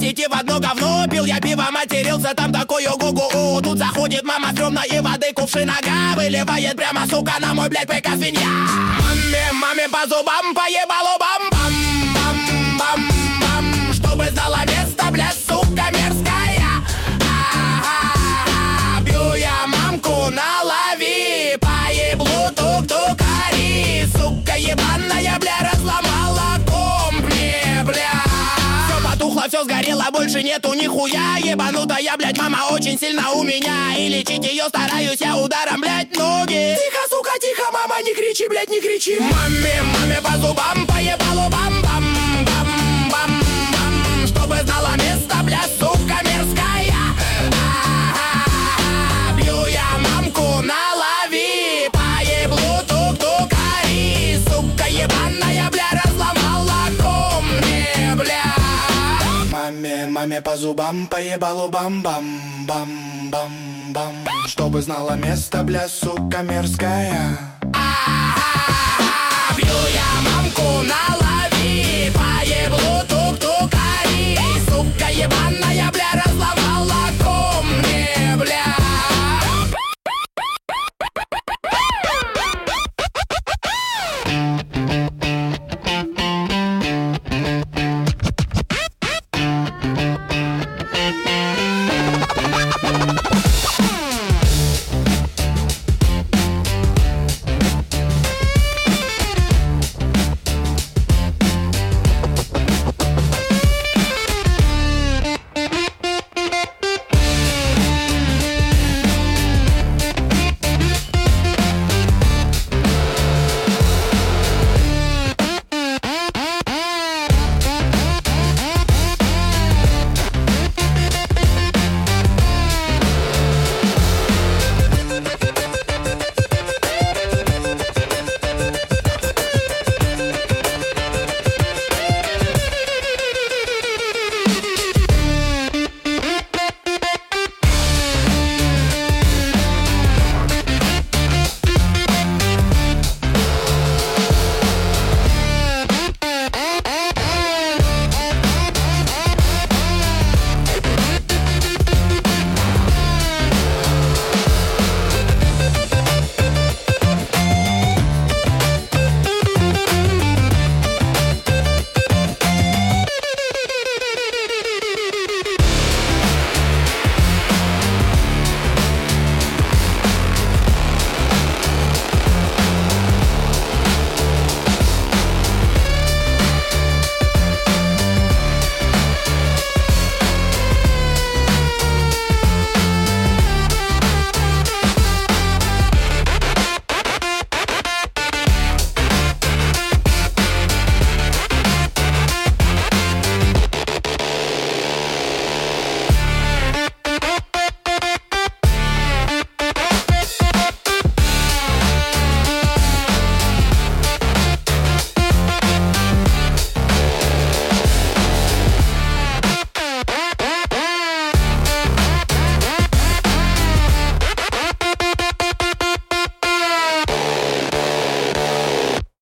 идти в одно говно. Пил я пиво, матерился, там такой ого-го. Тут заходит мама стрёмной воды кувшин, ага. Выливает прямо, сука, на мой, блядь, ПК свинья. Маме по зубам, поебалу бам-бам-бам-бам. Чтобы знала место, блядь, сука мерзкая. Бью я мамку на лови, поеблу тук-тукари. Сука ебаная, бля, разломала комп мне, бля. Все потухло, все сгорело, больше нету нихуя. Ебанутая, блядь, мама очень сильно у меня. И лечить ее стараюсь я ударом, блядь, ноги. Тихо, сука, тихо, мама, не кричи, блядь, не кричи. Маме по зубам, поебалу бам-бам-бам-бам-бам. Чтобы знала место, блядь, сука мерзкая. Бью я мамку на лови, поеблу тук-тукари. Сука ебаная, бля, разломала ком мне, бля. Маме по зубам, поебалу бам-бам-бам-бам-бам. Чтобы знала место, бля, сука мерзкая.